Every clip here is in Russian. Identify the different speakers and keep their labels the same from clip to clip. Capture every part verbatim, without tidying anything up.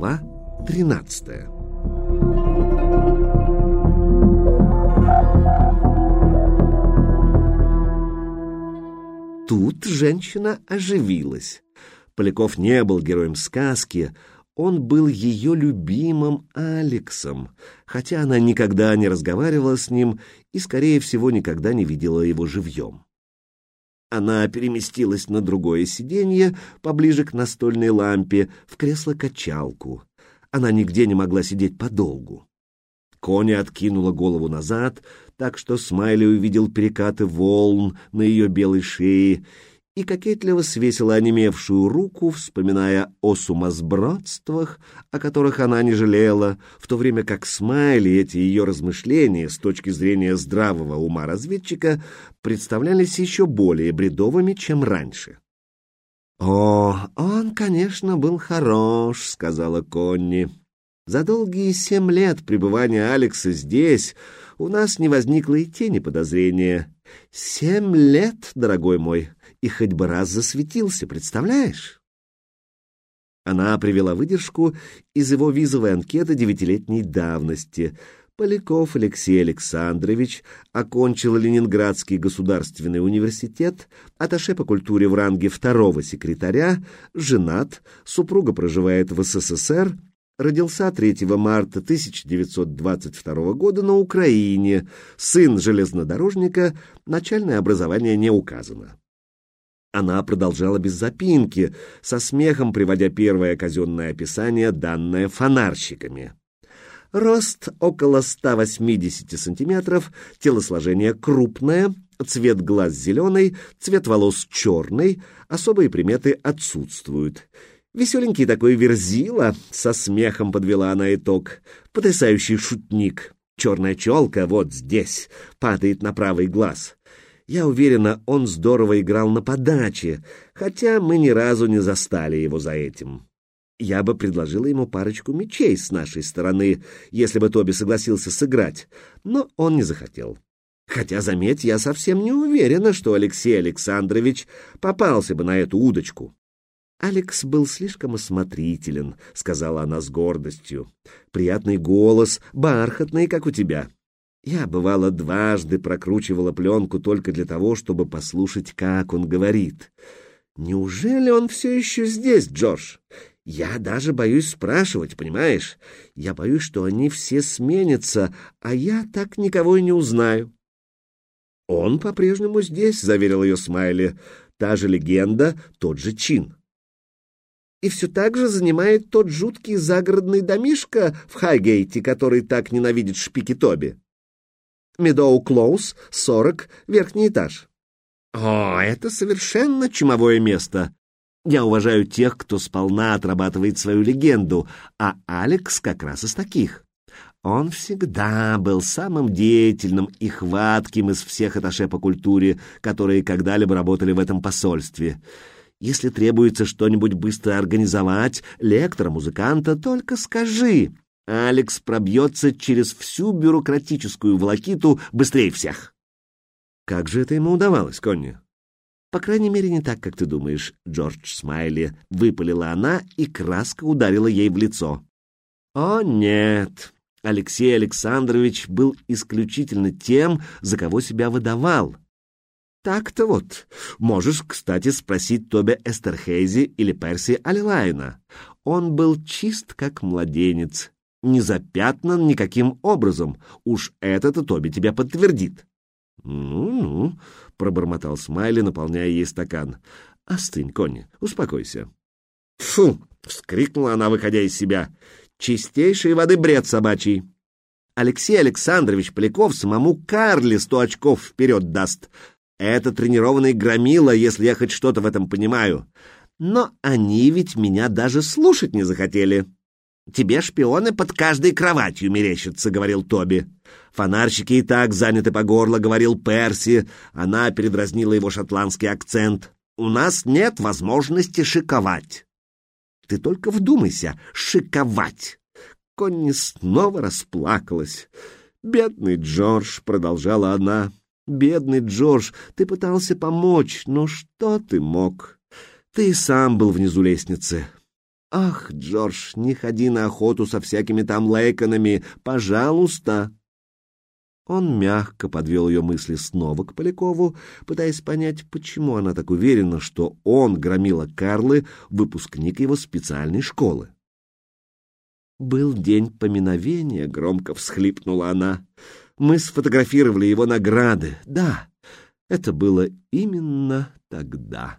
Speaker 1: Глава тринадцатая. Тут женщина оживилась. Поляков не был героем сказки, он был ее любимым Алексом, хотя она никогда не разговаривала с ним и, скорее всего, никогда не видела его живьем. Она переместилась на другое сиденье, поближе к настольной лампе, в кресло-качалку. Она нигде не могла сидеть подолгу. Конни откинула голову назад, так что Смайли увидел перекаты волн на ее белой шее и кокетливо свесила онемевшую руку, вспоминая о сумасбродствах, о которых она не жалела, в то время как Смайли эти ее размышления с точки зрения здравого ума разведчика представлялись еще более бредовыми, чем раньше. «О, он, конечно, был хорош», — сказала Конни. «За долгие семь лет пребывания Алекса здесь у нас не возникло и тени подозрения. Семь лет, дорогой мой, и хоть бы раз засветился, представляешь?» Она привела выдержку из его визовой анкеты девятилетней давности. Поляков Алексей Александрович окончил Ленинградский государственный университет, атташе по культуре в ранге второго секретаря, женат, супруга проживает в СССР, родился третьего марта тысяча девятьсот двадцать второго года на Украине, сын железнодорожника, начальное образование не указано. Она продолжала без запинки, со смехом приводя первое казенное описание, данное фонарщиками. Рост около ста восьмидесяти сантиметров, телосложение крупное, цвет глаз зеленый, цвет волос черный, особые приметы отсутствуют. Веселенький такой верзила, со смехом подвела она итог, потрясающий шутник. Черная челка вот здесь, падает на правый глаз. Я уверена, он здорово играл на подаче, хотя мы ни разу не застали его за этим. Я бы предложила ему парочку мячей с нашей стороны, если бы Тоби согласился сыграть, но он не захотел. Хотя, заметь, я совсем не уверена, что Алексей Александрович попался бы на эту удочку. «Алекс был слишком осмотрителен», — сказала она с гордостью. «Приятный голос, бархатный, как у тебя. Я, бывало, дважды прокручивала пленку только для того, чтобы послушать, как он говорит. Неужели он все еще здесь, Джордж? Я даже боюсь спрашивать, понимаешь? Я боюсь, что они все сменятся, а я так никого и не узнаю». «Он по-прежнему здесь», — заверил ее Смайли. «Та же легенда, тот же чин». «И все так же занимает тот жуткий загородный домишко в Хайгейте, который так ненавидит шпики Тоби. Медоу Клоус, сорок, верхний этаж». «О, это совершенно чумовое место. Я уважаю тех, кто сполна отрабатывает свою легенду, а Алекс как раз из таких. Он всегда был самым деятельным и хватким из всех атташе по культуре, которые когда-либо работали в этом посольстве. Если требуется что-нибудь быстро организовать, лектора, музыканта, только скажи. Алекс пробьется через всю бюрократическую волокиту быстрее всех». «Как же это ему удавалось, Конни?» «По крайней мере, не так, как ты думаешь, Джордж Смайли», — выпалила она, и краска ударила ей в лицо. «О, нет, Алексей Александрович был исключительно тем, за кого себя выдавал. Так-то вот. Можешь, кстати, спросить Тоби Эстерхейзи или Перси Алилайна. Он был чист, как младенец, не запятнан никаким образом. Уж это-то Тоби тебя подтвердит». «Ну-ну», — пробормотал Смайли, наполняя ей стакан. «Остынь, Конни, успокойся». «Фу!» — вскрикнула она, выходя из себя. «Чистейшей воды бред собачий. Алексей Александрович Поляков самому Карли сто очков вперед даст. Это тренированный громила, если я хоть что-то в этом понимаю. Но они ведь меня даже слушать не захотели». «Тебе шпионы под каждой кроватью мерещатся», — говорил Тоби. «Фонарщики и так заняты по горло», — говорил Перси. Она передразнила его шотландский акцент. «У нас нет возможности шиковать». «Ты только вдумайся, шиковать!» Конни снова расплакалась. «Бедный Джордж», — продолжала она, — «бедный Джордж, ты пытался помочь, но что ты мог? Ты и сам был внизу лестницы. «Ах, Джордж, не ходи на охоту со всякими там Лейконами, пожалуйста!» Он мягко подвел ее мысли снова к Полякову, пытаясь понять, почему она так уверена, что он, громила Карлы, выпускник его специальной школы. «Был день поминовения», — громко всхлипнула она. «Мы сфотографировали его награды. Да, это было именно тогда».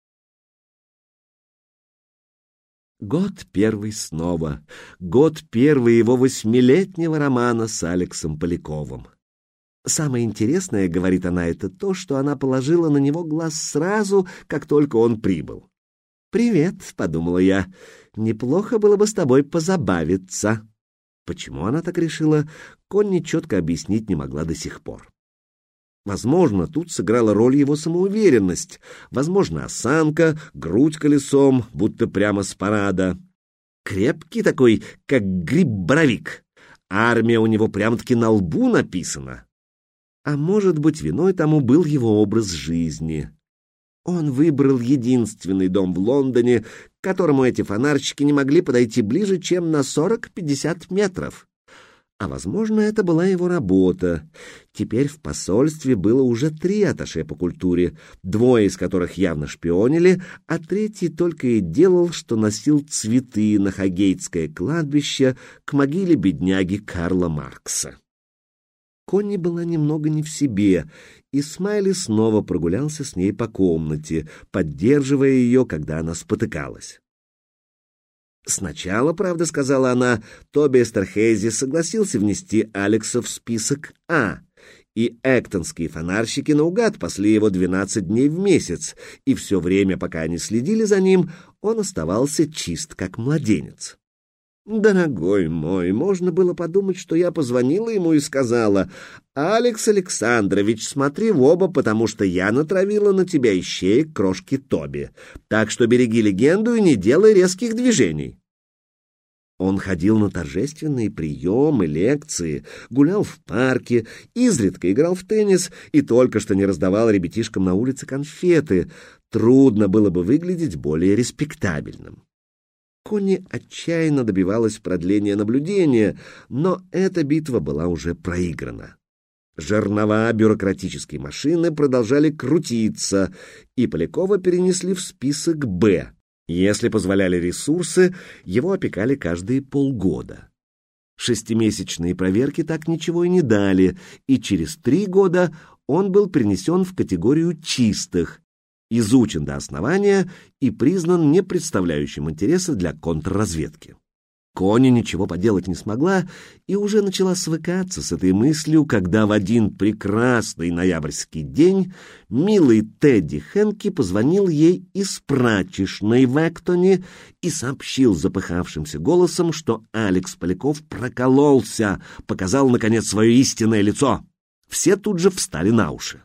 Speaker 1: Год первый снова. Год первый его восьмилетнего романа с Алексом Поляковым. Самое интересное, говорит она, это то, что она положила на него глаз сразу, как только он прибыл. «Привет», — подумала я, — «неплохо было бы с тобой позабавиться». Почему она так решила, Конни четко объяснить не могла до сих пор. Возможно, тут сыграла роль его самоуверенность, возможно, осанка, грудь колесом, будто прямо с парада. Крепкий такой, как гриб-боровик. Армия у него прямо-таки на лбу написана. А может быть, виной тому был его образ жизни. Он выбрал единственный дом в Лондоне, к которому эти фонарщики не могли подойти ближе, чем на сорок-пятьдесят метров. А, возможно, это была его работа. Теперь в посольстве было уже три атташе по культуре, двое из которых явно шпионили, а третий только и делал, что носил цветы на Хагейтское кладбище к могиле бедняги Карла Маркса. Конни была немного не в себе, и Смайли снова прогулялся с ней по комнате, поддерживая ее, когда она спотыкалась. Сначала, правда, сказала она, Тоби Эстерхейзи согласился внести Алекса в список А, и эктонские фонарщики наугад пасли его двенадцать дней в месяц, и все время, пока они следили за ним, он оставался чист, как младенец. Дорогой мой, можно было подумать, что я позвонила ему и сказала: «Алекс Александрович, смотри в оба, потому что я натравила на тебя ищеек крошки Тоби, так что береги легенду и не делай резких движений». Он ходил на торжественные приемы, лекции, гулял в парке, изредка играл в теннис и только что не раздавал ребятишкам на улице конфеты. Трудно было бы выглядеть более респектабельным. Конни отчаянно добивалась продления наблюдения, но эта битва была уже проиграна. Жернова бюрократической машины продолжали крутиться, и Полякова перенесли в список «Б». Если позволяли ресурсы, его опекали каждые полгода. Шестимесячные проверки так ничего и не дали, и через три года он был перенесен в категорию «чистых», изучен до основания и признан не представляющим интереса для контрразведки. Конни ничего поделать не смогла и уже начала свыкаться с этой мыслью, когда в один прекрасный ноябрьский день милый Тедди Хенки позвонил ей из прачечной в Эктоне и сообщил запыхавшимся голосом, что Алекс Поляков прокололся, показал, наконец, свое истинное лицо. Все тут же встали на уши.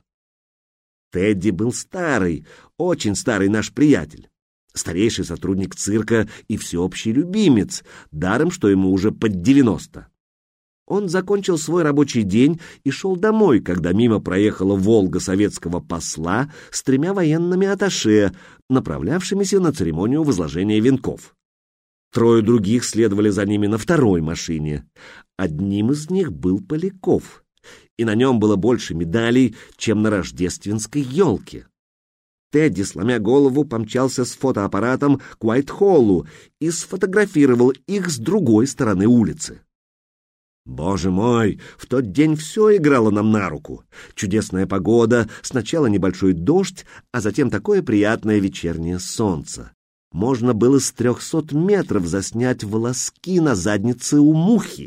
Speaker 1: Тедди был старый, очень старый наш приятель, старейший сотрудник цирка и всеобщий любимец, даром, что ему уже под девяносто. Он закончил свой рабочий день и шел домой, когда мимо проехала «Волга» советского посла с тремя военными атташе, направлявшимися на церемонию возложения венков. Трое других следовали за ними на второй машине. Одним из них был Поляков, и на нем было больше медалей, чем на рождественской елке. Тедди, сломя голову, помчался с фотоаппаратом к Уайт-Холлу и сфотографировал их с другой стороны улицы. Боже мой, в тот день все играло нам на руку. Чудесная погода, сначала небольшой дождь, а затем такое приятное вечернее солнце. Можно было с трехсот метров заснять волоски на заднице у мухи.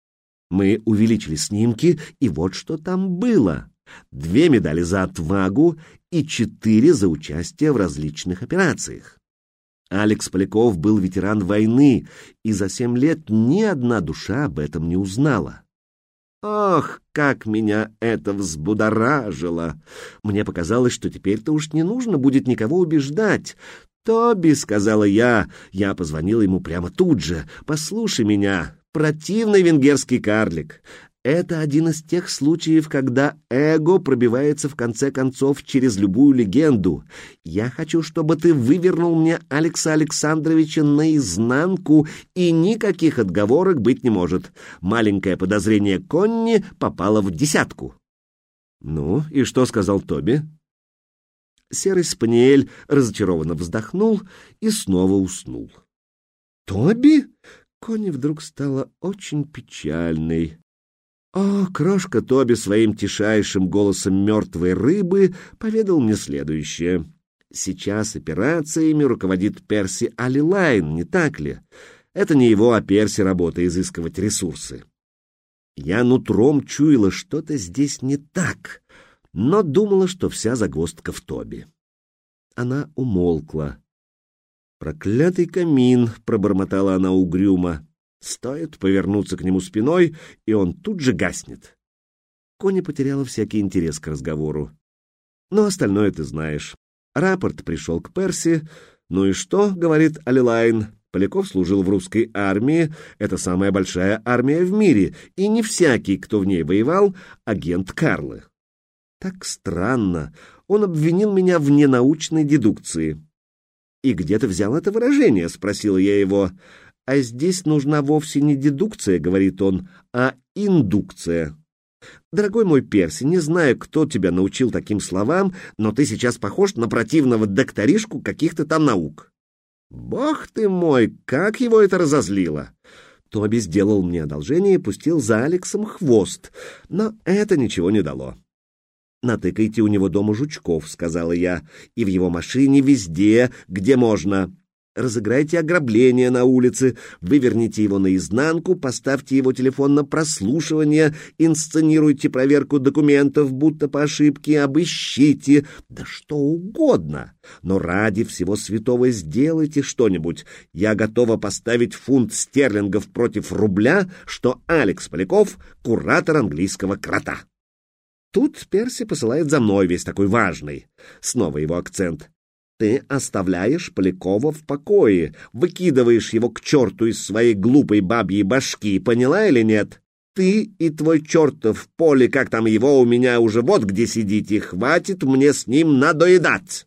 Speaker 1: Мы увеличили снимки, и вот что там было. Две медали за отвагу и четыре за участие в различных операциях. Алекс Поляков был ветеран войны, и за семь лет ни одна душа об этом не узнала. Ах, как меня это взбудоражило! Мне показалось, что теперь-то уж не нужно будет никого убеждать. «Тоби», — сказала я, я позвонила ему прямо тут же, — «послушай меня, противный венгерский карлик. Это один из тех случаев, когда эго пробивается в конце концов через любую легенду. Я хочу, чтобы ты вывернул мне Алекса Александровича наизнанку, и никаких отговорок быть не может. Маленькое подозрение Конни попало в десятку. Ну, и что сказал Тоби? Серый спаниель разочарованно вздохнул и снова уснул. Тоби? Конни вдруг стала очень печальной. О, крошка Тоби своим тишайшим голосом мертвой рыбы поведал мне следующее. Сейчас операциями руководит Перси Алилайн, не так ли? Это не его, а Перси работа изыскивать ресурсы. Я нутром чуяла, что-то здесь не так, но думала, что вся загвоздка в Тоби. Она умолкла. «Проклятый камин!» — пробормотала она угрюмо. Стоит повернуться к нему спиной, и он тут же гаснет. Конни потеряла всякий интерес к разговору. Но остальное ты знаешь. Рапорт пришел к Перси. «Ну и что?» — говорит Алилайн. «Поляков служил в русской армии. Это самая большая армия в мире, и не всякий, кто в ней воевал, агент Карлы». Так странно. Он обвинил меня в ненаучной дедукции. «И где ты взял это выражение?» — спросила я его. «А здесь нужна вовсе не дедукция, — говорит он, — а индукция. Дорогой мой Перси, не знаю, кто тебя научил таким словам, но ты сейчас похож на противного докторишку каких-то там наук». Бог ты мой, как его это разозлило! Тоби сделал мне одолжение и пустил за Алексом хвост, но это ничего не дало. «Натыкайте у него дома жучков, — сказала я, — и в его машине везде, где можно. Разыграйте ограбление на улице, выверните его наизнанку, поставьте его телефон на прослушивание, инсценируйте проверку документов, будто по ошибке, обыщите, да что угодно. Но ради всего святого сделайте что-нибудь. Я готова поставить фунт стерлингов против рубля, что Алекс Поляков — куратор английского крота». Тут Перси посылает за мной, весь такой важный. Снова его акцент. «Ты оставляешь Полякова в покое, выкидываешь его к черту из своей глупой бабьей башки, поняла или нет? Ты и твой чертов поле, как там его, у меня уже вот где сидите, хватит мне с ним надоедать».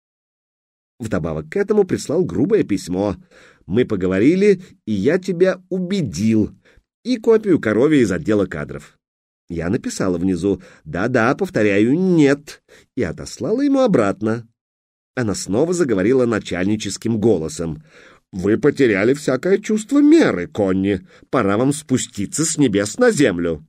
Speaker 1: Вдобавок к этому прислал грубое письмо. «Мы поговорили, и я тебя убедил», и копию коровья из отдела кадров. Я написала внизу «да-да, повторяю, нет», и отослала ему обратно. Она снова заговорила начальническим голосом. «Вы потеряли всякое чувство меры, Конни. Пора вам спуститься с небес на землю».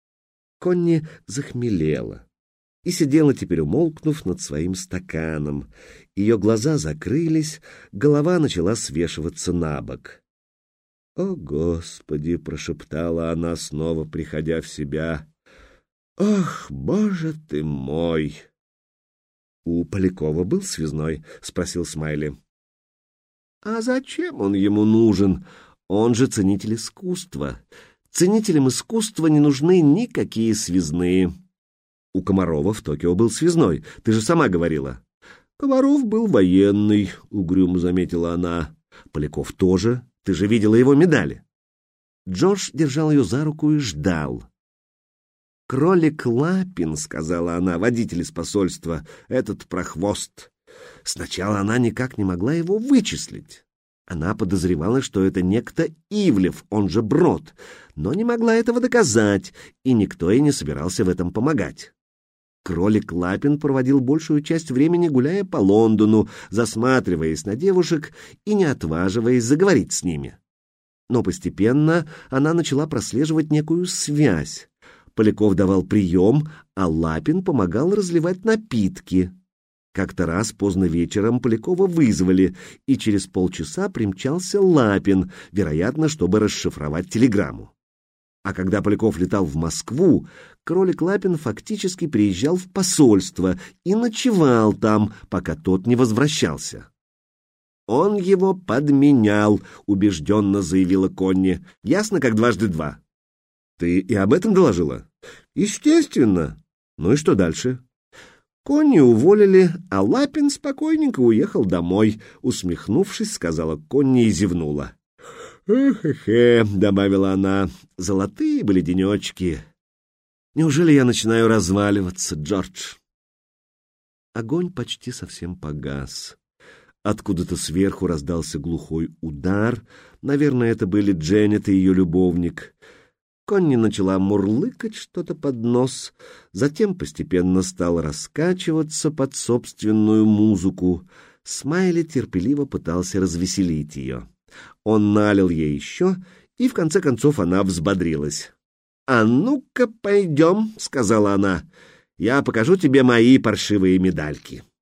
Speaker 1: Конни захмелела и сидела теперь, умолкнув над своим стаканом. Ее глаза закрылись, голова начала свешиваться на бок. «О, Господи!» — прошептала она, снова приходя в себя. «Ох, Боже ты мой!» «У Полякова был связной?» — спросил Смайли. «А зачем он ему нужен? Он же ценитель искусства. Ценителям искусства не нужны никакие связные». «У Комарова в Токио был связной, ты же сама говорила». «Комаров был военный», — угрюмо заметила она. «Поляков тоже. Ты же видела его медали». Джордж держал ее за руку и ждал. «Кролик Лапин, — сказала она, — водитель из посольства, этот прохвост. Сначала она никак не могла его вычислить. Она подозревала, что это некто Ивлев, он же Брод, но не могла этого доказать, и никто ей не собирался в этом помогать. Кролик Лапин проводил большую часть времени, гуляя по Лондону, засматриваясь на девушек и не отваживаясь заговорить с ними. Но постепенно она начала прослеживать некую связь. Поляков давал прием, а Лапин помогал разливать напитки. Как-то раз поздно вечером Полякова вызвали, и через полчаса примчался Лапин, вероятно, чтобы расшифровать телеграмму. А когда Поляков летал в Москву, кролик Лапин фактически приезжал в посольство и ночевал там, пока тот не возвращался. «Он его подменял», — убежденно заявила Конни. «Ясно, как дважды два». «Ты и об этом доложила?» «Естественно. Ну и что дальше?» Конни уволили, а Лапин спокойненько уехал домой. Усмехнувшись, сказала Конни и зевнула. «Эх-хе-хе», — добавила она, — «золотые были денечки. Неужели я начинаю разваливаться, Джордж?» Огонь почти совсем погас. Откуда-то сверху раздался глухой удар. Наверное, это были Дженнет и ее любовник. Конни начала мурлыкать что-то под нос, затем постепенно стала раскачиваться под собственную музыку. Смайли терпеливо пытался развеселить ее. Он налил ей еще, и в конце концов она взбодрилась. «А ну-ка, пойдем», — сказала она, — «я покажу тебе мои паршивые медальки».